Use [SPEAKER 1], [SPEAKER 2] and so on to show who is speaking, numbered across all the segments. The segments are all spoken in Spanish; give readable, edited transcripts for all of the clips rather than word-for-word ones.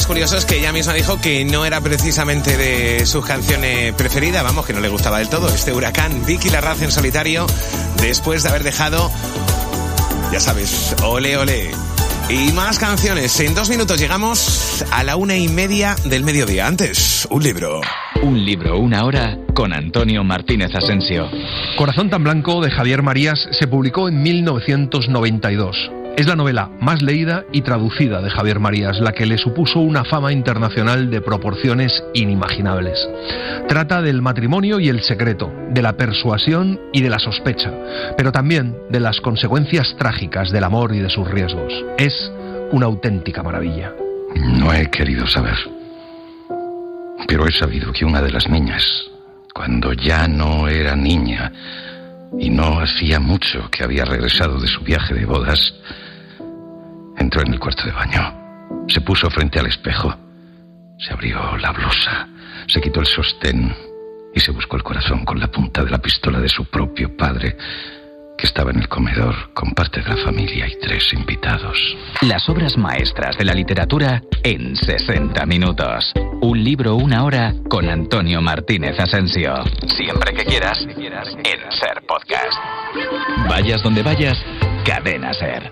[SPEAKER 1] más curioso es que ella misma dijo que no era precisamente de sus canciones preferidas, vamos, que no le gustaba del todo. Este Huracán, Vicky Larraz en solitario, después de haber dejado, ya sabes, Ole Ole. Y más canciones. En 2 minutos llegamos a la 1:30 del mediodía. Antes, un libro.
[SPEAKER 2] Un libro, una hora, con Antonio Martínez Asensio.
[SPEAKER 3] Corazón tan blanco, de Javier Marías, se publicó en 1992. Es la novela más leída y traducida de Javier Marías, la que le supuso una fama internacional de proporciones inimaginables. Trata del matrimonio y el secreto, de la persuasión y de la sospecha, pero también de las consecuencias trágicas del amor y de sus riesgos. Es una auténtica maravilla.
[SPEAKER 4] No he querido saber, pero he sabido que una de las niñas, cuando ya no era niña y no hacía mucho que había regresado de su viaje de bodas, entró en el cuarto de baño, se puso frente al espejo, se abrió la blusa, se quitó el sostén y se buscó el corazón con la punta de la pistola de su propio padre, que estaba en el comedor con parte de la familia y 3 invitados.
[SPEAKER 2] Las obras maestras de la literatura en 60 minutos. Un libro, una hora, con Antonio Martínez Asensio. Siempre que quieras, en Ser Podcast. Vayas donde vayas, Cadena Ser.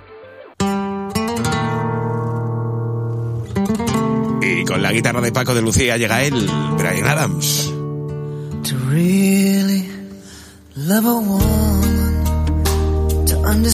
[SPEAKER 1] Y con la guitarra de Paco de Lucía llega él, Bryan Adams.
[SPEAKER 5] To really love a woman, to understand